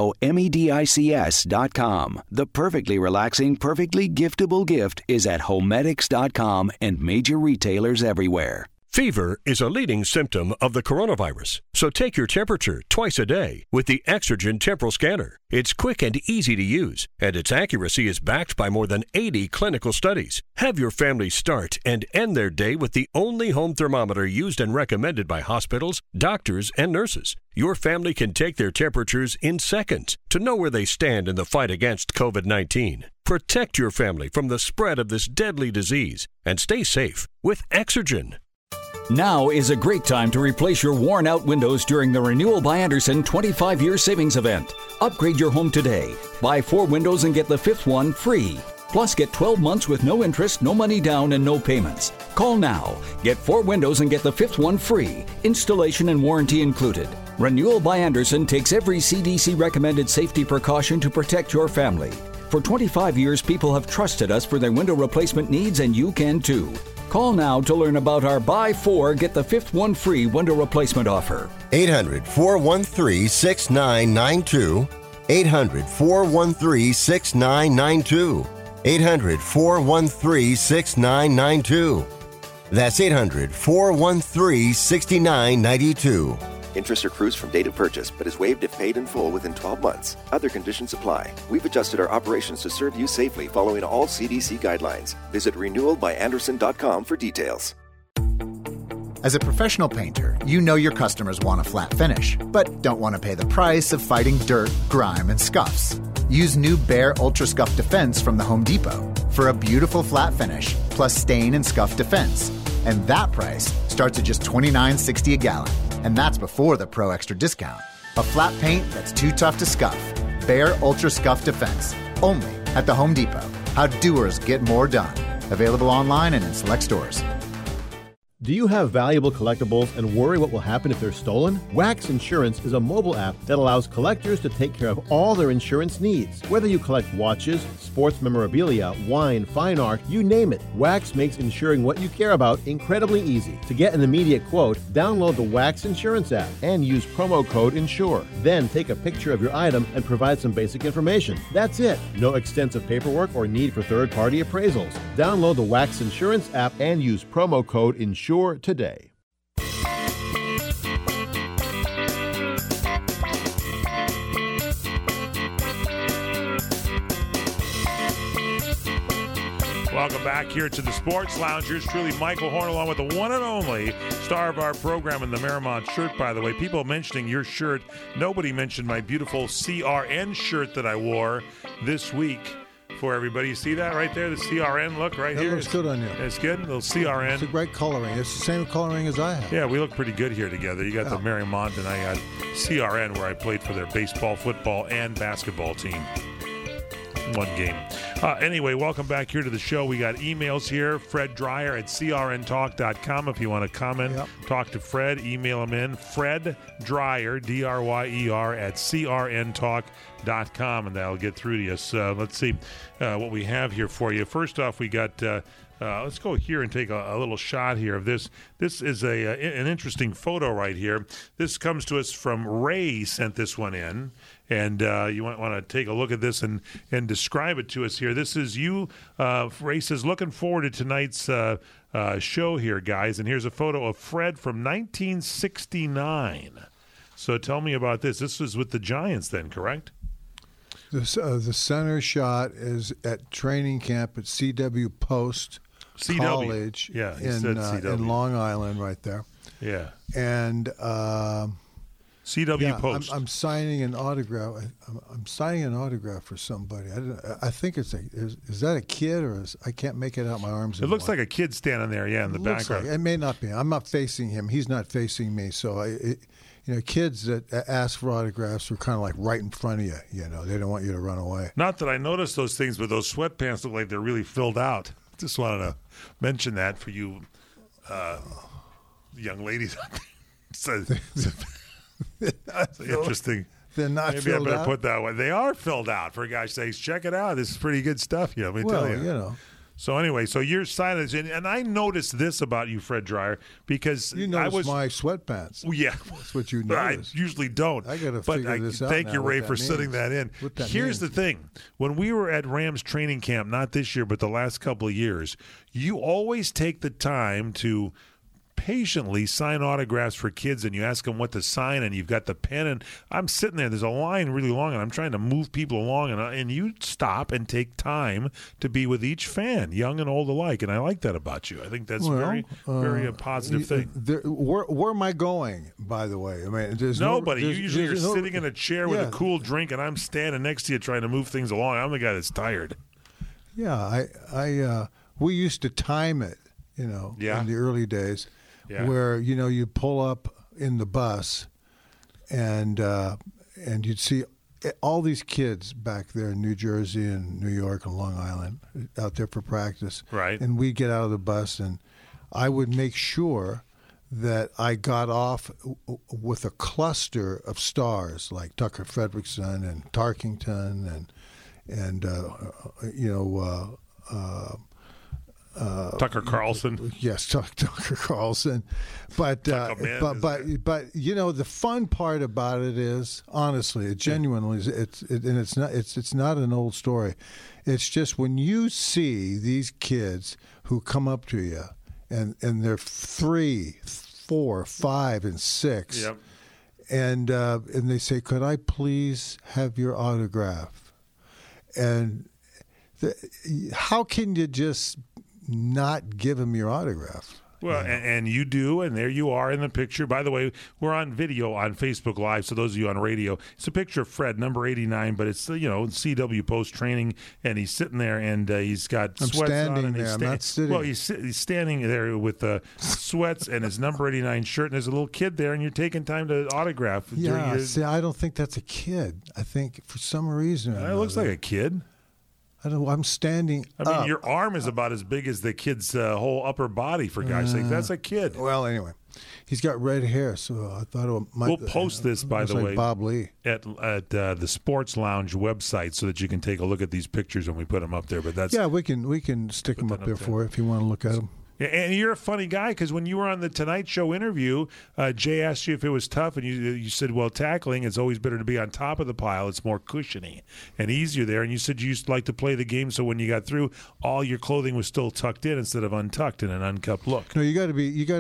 HOMEDICS.com. The perfectly relaxing, perfectly giftable gift is at Homedics.com and major retailers everywhere. Fever is a leading symptom of the coronavirus, so take your temperature twice a day with the Exergen Temporal Scanner. It's quick and easy to use, and its accuracy is backed by more than 80 clinical studies. Have your family start and end their day with the only home thermometer used and recommended by hospitals, doctors, and nurses. Your family can take their temperatures in seconds to know where they stand in the fight against COVID-19. Protect your family from the spread of this deadly disease and stay safe with Exergen. Now is a great time to replace your worn-out windows during the Renewal by Andersen 25-year savings event. Upgrade your home today. Buy 4 windows and get the 5th one free. Plus, get 12 months with no interest, no money down, and no payments. Call now. Get 4 windows and get the 5th one free. Installation and warranty included. Renewal by Andersen takes every CDC-recommended safety precaution to protect your family. For 25 years, people have trusted us for their window replacement needs, and you can too. Call now to learn about our buy 4, get the 5th one free window replacement offer. 800-413-6992. 800-413-6992. 800-413-6992. That's 800-413-6992. Interest accrues from date of purchase, but is waived if paid in full within 12 months. Other conditions apply. We've adjusted our operations to serve you safely following all CDC guidelines. Visit renewalbyanderson.com for details. As a professional painter, you know your customers want a flat finish, but don't want to pay the price of fighting dirt, grime, and scuffs. Use new Behr Ultra Scuff Defense from the Home Depot for a beautiful flat finish, plus stain and scuff defense. And that price starts at just $29.60 a gallon. And that's before the Pro Extra discount. A flat paint that's too tough to scuff. Behr Ultra Scuff Defense. Only at the Home Depot. How doers get more done. Available online and in select stores. Do you have valuable collectibles and worry what will happen if they're stolen? Wax Insurance is a mobile app that allows collectors to take care of all their insurance needs. Whether you collect watches, sports memorabilia, wine, fine art, you name it, Wax makes insuring what you care about incredibly easy. To get an immediate quote, download the Wax Insurance app and use promo code INSURE. Then take a picture of your item and provide some basic information. That's it. No extensive paperwork or need for third-party appraisals. Download the Wax Insurance app and use promo code INSURE today. Welcome back here to the Sports Loungers. Truly, Michael Horn, along with the one and only star of our program in the Marymount shirt, by the way. People mentioning your shirt. Nobody mentioned my beautiful CRN shirt that I wore this week for everybody. You see that right there? The CRN look right here? That looks good on you. It's good? A little CRN. It's a great coloring. It's the same coloring as I have. Yeah, we look pretty good here together. You got the Marymount, and I got CRN, where I played for their baseball, football, and basketball team. One game. Anyway, welcome back here to the show. We got emails here. Fred Dreyer at crntalk.com. If you want to comment, talk to Fred, email him in. Fred Dreyer, D-R-Y-E-R, at crntalk.com, and that'll get through to you. So let's see what we have here for you. First off, we got... let's go here and take a little shot here of this. This is an interesting photo right here. This comes to us from Ray, sent this one in. And you might want to take a look at this and describe it to us here. This is you. Ray says, looking forward to tonight's show here, guys. And here's a photo of Fred from 1969. So tell me about this. This was with the Giants then, correct? The center shot is at training camp at C.W. Post College in Long Island right there. Yeah. And... C.W. Post. I'm signing an autograph. I'm signing an autograph for somebody. I think it's is that a kid or I can't make it out my arms. It looks like a kid standing there, in the background. It may not be. I'm not facing him. He's not facing me. So kids that ask for autographs are kind of like right in front of you. They don't want you to run away. Not that I noticed those things, but those sweatpants look like they're really filled out. Just wanted to mention that for you, young ladies out there. That's interesting. They're not Maybe filled I better out? put that one. They are filled out, for gosh sakes. Check it out. This is pretty good stuff. Let me tell you. So anyway, so your silence, and I noticed this about you, Fred Dreyer, because you noticed my sweatpants. Yeah, that's what you noticed. I usually don't. I got to figure this out. Thank you, Ray, for sitting that in. Here's the thing: when we were at Rams training camp, not this year, but the last couple of years, you always take the time to patiently sign autographs for kids, and you ask them what to sign, and you've got the pen, and I'm sitting there. There's a line really long, and I'm trying to move people along, and you stop and take time to be with each fan, young and old alike, and I like that about you. I think that's very a positive thing. Where am I going, by the way? I mean, there's nobody. You usually are sitting in a chair with a cool drink, and I'm standing next to you trying to move things along. I'm the guy that's tired. Yeah, we used to time it, in the early days. Yeah. Where you pull up in the bus, and you'd see all these kids back there in New Jersey and New York and Long Island out there for practice. Right. And we'd get out of the bus, and I would make sure that I got off with a cluster of stars like Tucker Fredrickson and Tarkington and Tucker Carlson. Yes, Tucker Carlson. But the fun part about it is, honestly, it genuinely is, it's not an old story. It's just when you see these kids who come up to you and they're 3, 4, 5, and 6. Yep. and they say, "Could I please have your autograph?" And how can you just not give him your autograph? Well, and you do, and there you are in the picture. By the way, we're on video on Facebook Live, so those of you on radio, it's a picture of Fred, number 89, but it's, CW post training, and he's sitting there, and he's got I'm sweats standing on. And there. I'm not sitting. Well, he's standing there with sweats and his number 89 shirt, and there's a little kid there, and you're taking time to autograph. Yeah, see, I don't think that's a kid. I think for some reason. It looks like a kid. I don't know. I'm standing up. Your arm is about as big as the kid's whole upper body, for God's sake. That's a kid. Well, anyway, he's got red hair, so I thought it might. We'll post this, by the way, Bob Lee at the Sports Lounge website, so that you can take a look at these pictures when we put them up there. But that's we can stick them up there for you if you want to look at them. And you're a funny guy, because when you were on the Tonight Show interview, Jay asked you if it was tough, and you said, well, tackling, it's always better to be on top of the pile. It's more cushiony and easier there. And you said you used to like to play the game, so when you got through, all your clothing was still tucked in instead of untucked in an uncuffed look. No, you've got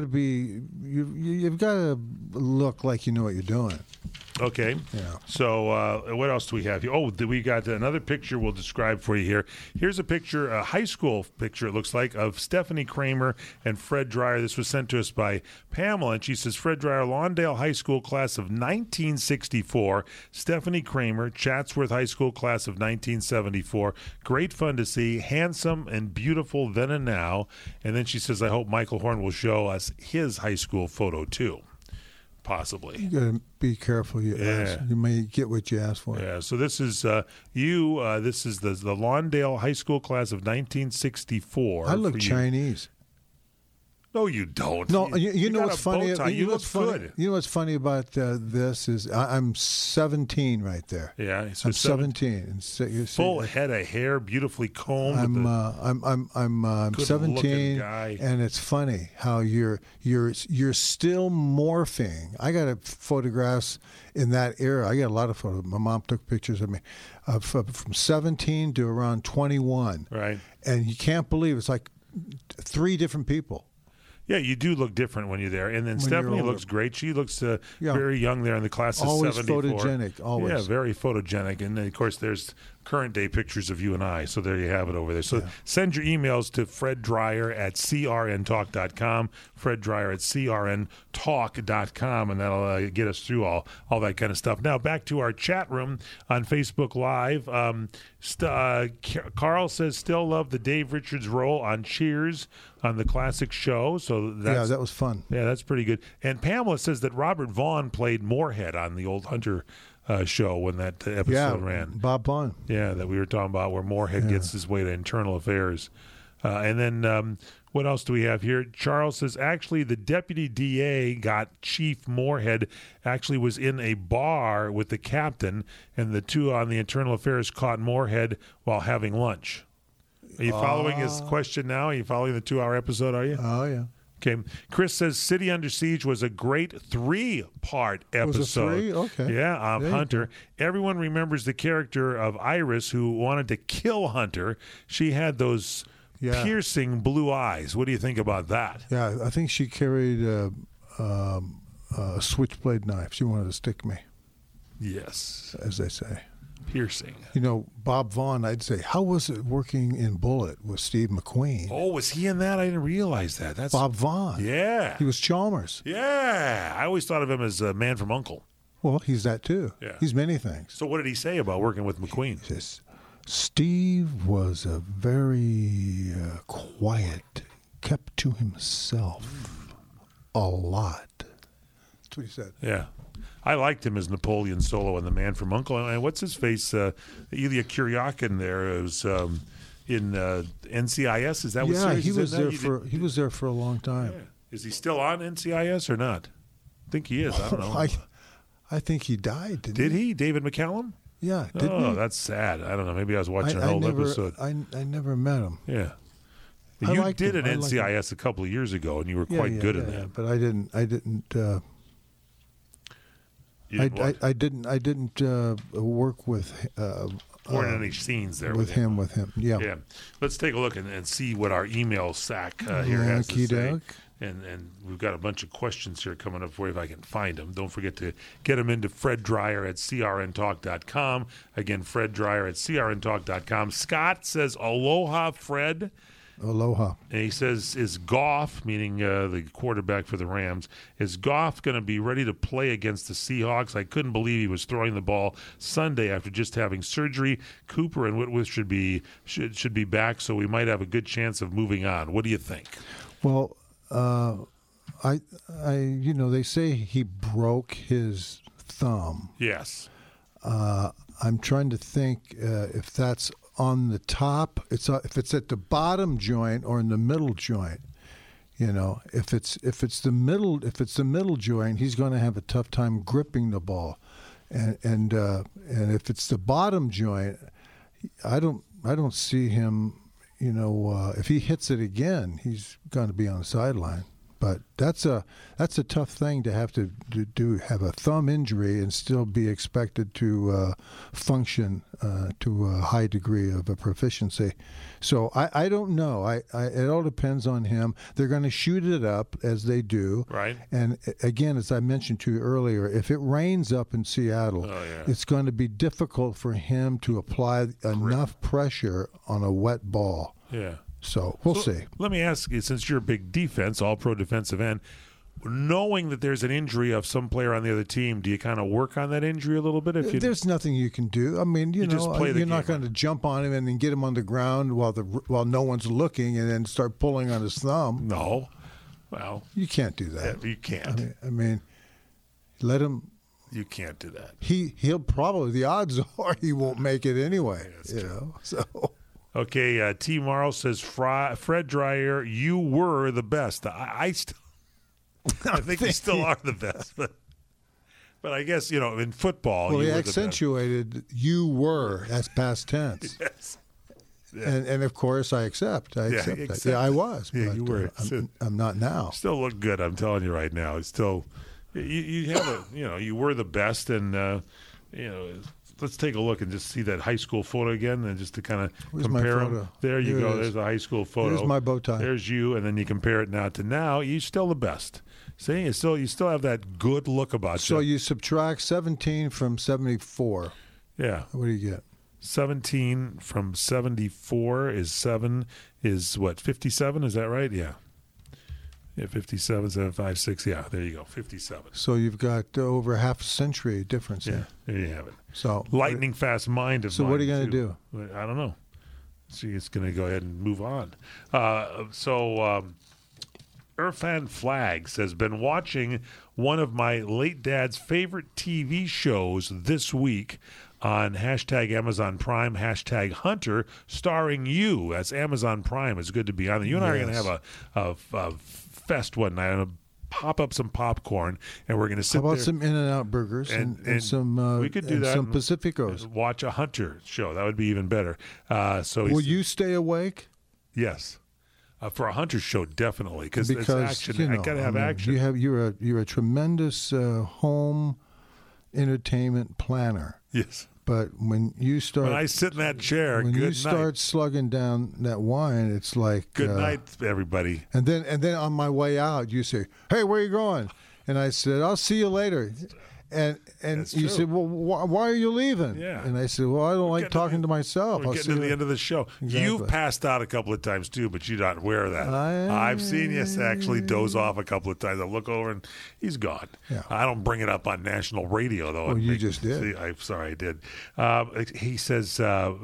to look like you know what you're doing. Okay. Yeah. So what else do we have here? Oh, we got another picture we'll describe for you here. Here's a picture, a high school picture, it looks like, of Stephanie Kramer and Fred Dreyer. This was sent to us by Pamela, and she says, Fred Dreyer, Lawndale High School class of 1964. Stephanie Kramer, Chatsworth High School class of 1974. Great fun to see. Handsome and beautiful then and now. And then she says, I hope Michael Horn will show us his high school photo, too. Possibly. You got to be careful. You may get what you ask for. Yeah. So this is this is the Lawndale High School class of 1964. I look Chinese. No, you don't. No, you know what's funny? You look good. You know what's funny about this is I'm 17 right there. Yeah, so I'm 17. Full head of hair, beautifully combed. I'm 17, and it's funny how you're still morphing. I got photographs in that era. I got a lot of photos. My mom took pictures of me from 17 to around 21. Right, and you can't believe it's like 3 different people. Yeah, you do look different when you're there. And then Stephanie looks great. She looks very young there in the class of 74. Always photogenic, always. Yeah, very photogenic. And, of course, there's current-day pictures of you and I. So there you have it over there. So send your emails to Fred Dreyer at crntalk.com, Fred Dreyer at crntalk.com, and that'll get us through all that kind of stuff. Now, back to our chat room on Facebook Live. Carl says, still love the Dave Richards role on Cheers on the classic show. So that was fun. Yeah, that's pretty good. And Pamela says that Robert Vaughn played Moorhead on the old Hunter show when that episode ran. Bob Vaughn. Yeah, that we were talking about, where Moorhead gets his way to internal affairs. And then what else do we have here? Charles says, actually, the deputy DA got Chief Moorhead, actually was in a bar with the captain, and the two on the internal affairs caught Moorhead while having lunch. Are you following his question now? Are you following the 2-hour episode, are you? Oh, yeah. Okay. Chris says City Under Siege was a great 3-part episode. Was it 3? Okay. Yeah, of Hunter. Everyone remembers the character of Iris, who wanted to kill Hunter. She had those piercing blue eyes. What do you think about that? Yeah, I think she carried a switchblade knife. She wanted to stick me. Yes. As they say. Piercing. You know, Bob Vaughn, I'd say, how was it working in Bullet with Steve McQueen? Oh, was he in that? I didn't realize that. That's Bob Vaughn. Yeah. He was Chalmers. Yeah. I always thought of him as a Man from U.N.C.L.E. Well, he's that too. Yeah. He's many things. So what did he say about working with McQueen? He says, Steve was a very quiet, kept to himself a lot. That's what he said. Yeah. I liked him as Napoleon Solo in The Man from U.N.C.L.E. And what's his face? Ilya Kuryakin there was in NCIS. Is that what series he is was in there that? he was there for a long time. Yeah. Is he still on NCIS or not? I think he is. I don't know. I think he died. Did he? David McCallum? Yeah. That's sad. I don't know. Maybe I was watching an old episode. I never met him. Yeah. You did an NCIS a couple of years ago, and you were quite good in that. But I didn't. I didn't work with. Weren't any scenes there with him. With him, yeah. Yeah. Let's take a look and see what our email sack here has to say. And we've got a bunch of questions here coming up for you if I can find them. Don't forget to get them into Fred Dreyer at crntalk.com. Again, Fred Dreyer at crntalk.com. Scott says, aloha, Fred. Aloha. And he says, is Goff, meaning the quarterback for the Rams, is Goff going to be ready to play against the Seahawks? I couldn't believe he was throwing the ball Sunday after just having surgery. Cooper and Whitworth should be back, so we might have a good chance of moving on. What do you think? Well, they say he broke his thumb. Yes. I'm trying to think if that's on the top. If it's at the bottom joint or in the middle joint. If it's the middle joint, he's going to have a tough time gripping the ball, and if it's the bottom joint, I don't see him. If he hits it again, he's going to be on the sideline. But that's a tough thing to have have a thumb injury and still be expected to function to a high degree of a proficiency. So I don't know. It all depends on him. They're going to shoot it up as they do. Right. And again, as I mentioned to you earlier, if it rains up in Seattle, it's going to be difficult for him to apply enough pressure on a wet ball. Yeah. So we'll see. Let me ask you, since you're a big defense, all-pro defensive end, knowing that there's an injury of some player on the other team, do you kind of work on that injury a little bit? There's nothing you can do. I mean, you're not going to jump on him and then get him on the ground while no one's looking and then start pulling on his thumb. No. Well, you can't do that. You can't. I mean, let him. You can't do that. He'll probably. The odds are he won't make it anyway. So. Okay, T. Morrow says, Fred Dreyer, you were the best. I think you still are the best. But I guess, in football, well, you he were accentuated you were as past tense. Yes. Yeah. And of course, I accept that. Yeah, I was. Yeah, but you were. I'm not now. Still look good, I'm telling you right now. It's still, you have you were the best, and, let's take a look and just see that high school photo again, and just to kind of compare them. There you go. There's a high school photo. There's my bow tie. There's you, and then you compare it now to now. You're still the best. See, you still have that good look about you. So you subtract 17 from 74. Yeah. What do you get? 17 from 74 is what, 57? Is that right? Yeah. Yeah, 57, 756. Yeah, there you go, 57. So you've got over half a century difference. Yeah, there you have it. So lightning fast mind of mine. So what are you going to do? I don't know. She's going to go ahead and move on. Irfan Flags has been watching one of my late dad's favorite TV shows this week on #Amazon Prime, #Hunter, starring you. That's Amazon Prime. It's good to be on there. You and I are going to have a fest one night. I'm going to pop up some popcorn, and we're going to sit there. How about some In-N-Out burgers and some we could do that, some Pacificos? Watch a Hunter show. That would be even better. Will you stay awake? Yes. For a Hunter show, definitely, because it's action. I got to have action. You're a tremendous home entertainment planner. Yes. But when I sit in that chair, when you start slugging down that wine, it's like good night, everybody. And then on my way out, you say, "Hey, where are you going?" And I said, "I'll see you later." And you said, "Well, why are you leaving?" Yeah. And I said, "Well, I don't like talking to myself." We're getting to the end of the show. Exactly. You've passed out a couple of times too, but you're not aware of that. I've seen you actually doze off a couple of times. I look over and he's gone. Yeah. I don't bring it up on national radio though. Well, you just did. I'm sorry, I did. He says,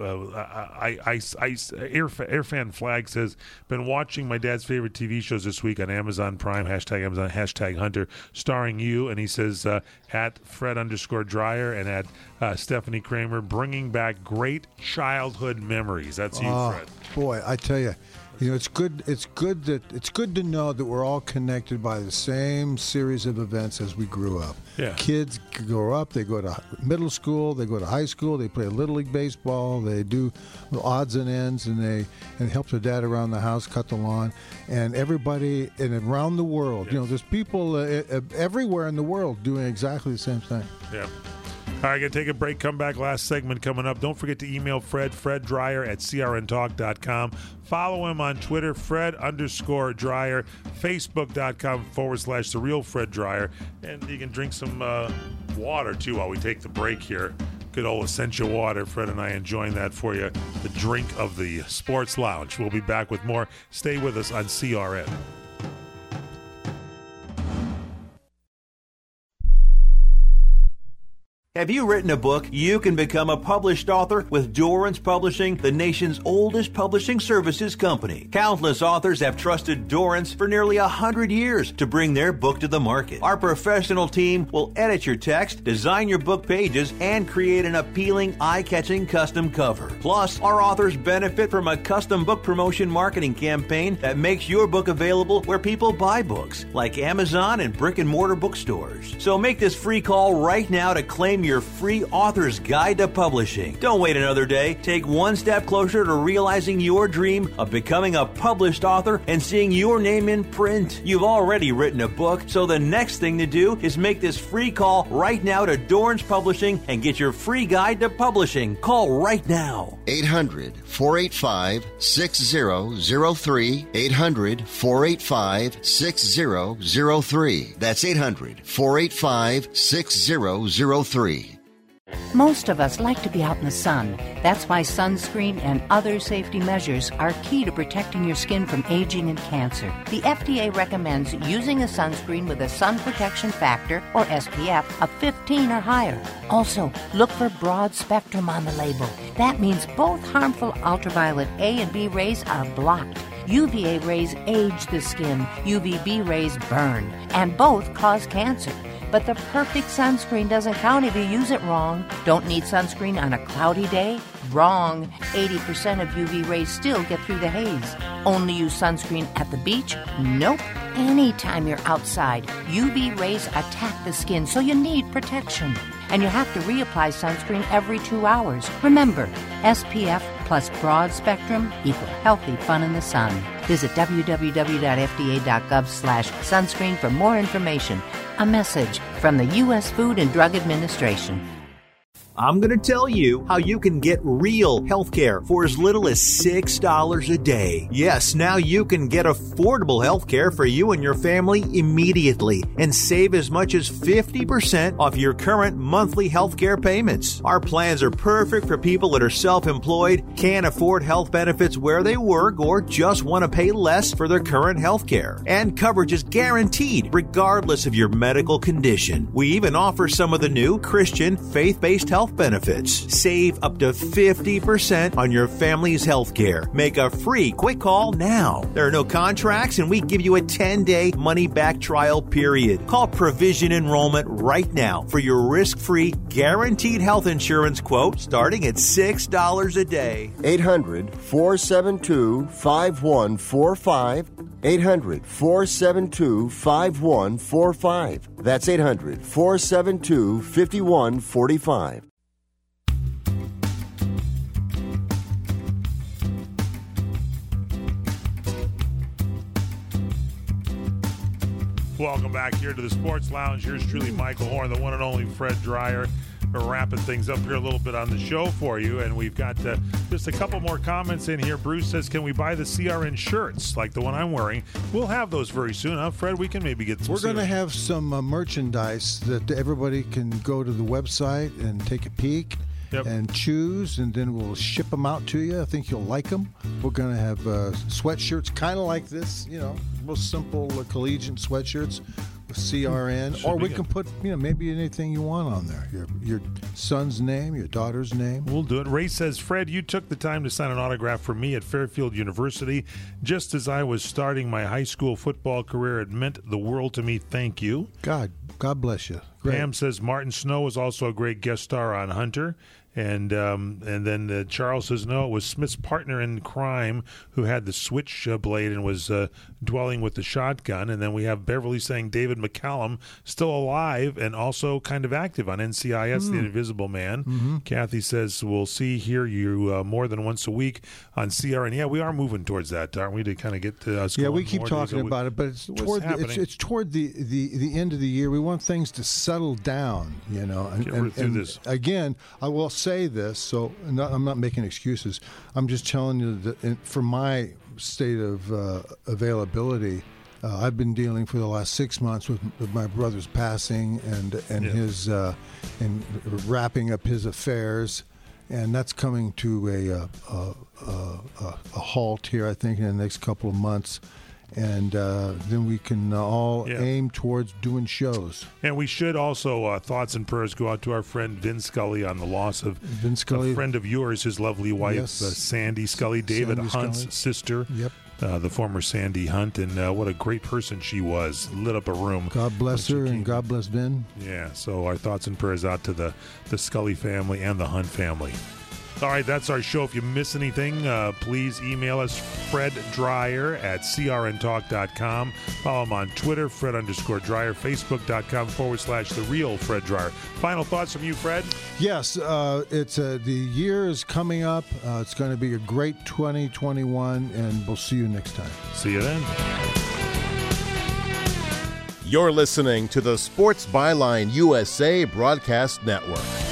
Airfan Flag says, been watching my dad's favorite TV shows this week on Amazon Prime, #Amazon, #Hunter, starring you. And he says, at Fred_Dreyer and at Stephanie Kramer, bringing back great childhood memories. That's you, Fred. Boy, I tell you, it's good. It's good to know that we're all connected by the same series of events as we grew up. Yeah. Kids grow up. They go to middle school. They go to high school. They play Little League baseball. They do odds and ends, and help their dad around the house, cut the lawn, and everybody and around the world. Yes. There's people everywhere in the world doing exactly the same thing. Yeah. All right, going to take a break, come back, last segment coming up. Don't forget to email Fred Dreyer at crntalk.com. Follow him on Twitter, Fred_Dreyer, Facebook.com/The Real Fred Dreyer. And you can drink some water, too, while we take the break here. Good old essential water. Fred and I enjoying that for you. The drink of the Sports Lounge. We'll be back with more. Stay with us on CRN. Have you written a book? You can become a published author with Dorrance Publishing, the nation's oldest publishing services company. Countless authors have trusted Dorrance for nearly 100 years to bring their book to the market. Our professional team will edit your text, design your book pages, and create an appealing, eye-catching custom cover. Plus, our authors benefit from a custom book promotion marketing campaign that makes your book available where people buy books, like Amazon and brick-and-mortar bookstores. So make this free call right now to claim your free author's guide to publishing. Don't wait another day. Take one step closer to realizing your dream of becoming a published author and seeing your name in print. You've already written a book, so the next thing to do is make this free call right now to Dorrance Publishing and get your free guide to publishing. Call right now. 800-485-6003. 800-485-6003. That's 800-485-6003. Most of us like to be out in the sun. That's why sunscreen and other safety measures are key to protecting your skin from aging and cancer. The FDA recommends using a sunscreen with a sun protection factor, or SPF, of 15 or higher. Also, look for broad spectrum on the label. That means both harmful ultraviolet A and B rays are blocked. UVA rays age the skin, UVB rays burn, and both cause cancer. But the perfect sunscreen doesn't count if you use it wrong. Don't need sunscreen on a cloudy day? Wrong. 80% of UV rays still get through the haze. Only use sunscreen at the beach? Nope. Anytime you're outside, UV rays attack the skin, so you need protection. And you have to reapply sunscreen every 2 hours. Remember, SPF plus broad spectrum equal healthy fun in the sun. Visit www.fda.gov/sunscreen for more information. A message from the U.S. Food and Drug Administration. I'm going to tell you how you can get real health care for as little as $6 a day. Yes, now you can get affordable health care for you and your family immediately and save as much as 50% off your current monthly health care payments. Our plans are perfect for people that are self-employed, can't afford health benefits where they work, or just want to pay less for their current health care. And coverage is guaranteed regardless of your medical condition. We even offer some of the new Christian faith-based health benefits. Save up to 50% on your family's health care. Make a free quick call now. There are no contracts, and we give you a 10-day money-back trial period. Call Provision Enrollment right now for your risk-free, guaranteed health insurance quote starting at $6 a day. 800-472-5145. 800-472-5145. That's 800-472-5145. Welcome back here to the Sports Lounge. Here's truly Michael Horn, the one and only Fred Dreyer. We're wrapping things up here a little bit on the show for you, and we've got just a couple more comments in here. Bruce says, can we buy the CRN shirts like the one I'm wearing? We'll have those very soon, huh, Fred? We can maybe get some. We're going to have some merchandise that everybody can go to the website and take a peek. Yep. And choose, and then we'll ship them out to you. I think you'll like them. We're going to have sweatshirts kind of like this, real simple collegiate sweatshirts with CRN. Or we can put, maybe anything you want on there. Your son's name, your daughter's name. We'll do it. Ray says, Fred, you took the time to sign an autograph for me at Fairfield University just as I was starting my high school football career. It meant the world to me. Thank you. God bless you. Great. Pam says Martin Snow is also a great guest star on Hunter. And then Charles says, no, it was Smith's partner in crime who had the switchblade and was dwelling with the shotgun. And then we have Beverly saying David McCallum still alive and also kind of active on NCIS, The Invisible Man. Mm-hmm. Kathy says, we'll hear you more than once a week on CRN. Yeah, we are moving towards that, aren't we, to kind of get us going we keep more talking days about it, but it's toward the end of the year. We want things to settle down, and through this. Again, I will say this, so I'm not making excuses. I'm just telling you that for my state of availability, I've been dealing for the last 6 months with my brother's passing and his and wrapping up his affairs, and that's coming to a halt here, I think, in the next couple of months. And then we can all aim towards doing shows. And we should also, thoughts and prayers go out to our friend Vin Scully on the loss of a friend of yours, his lovely wife, Sandy Scully, David Hunt's sister. Yep. The former Sandy Hunt, and what a great person she was. Lit up a room. God bless her, and God bless Vin. Yeah, so our thoughts and prayers out to the Scully family and the Hunt family. All right, that's our show. If you miss anything, please email us, Fred Dreyer at crntalk.com. Follow him on Twitter, Fred_Dreyer, Facebook.com/The Real Fred Dreyer. Final thoughts from you, Fred? Yes, it's the year is coming up. It's going to be a great 2021, and we'll see you next time. See you then. You're listening to the Sports Byline USA Broadcast Network.